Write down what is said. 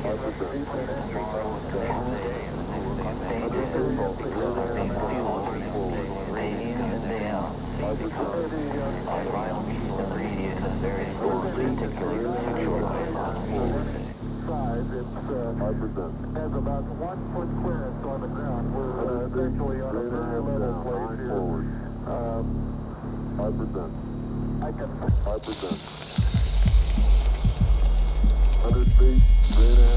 Dangerous impulses are being fueled day in and day out. By violence, immediate nefarious goals, particularly sexualized violence. Has about 1 foot clearance on the ground. We're essentially on a very level place here. 5%. I can 5%. 100 feet, 3.5.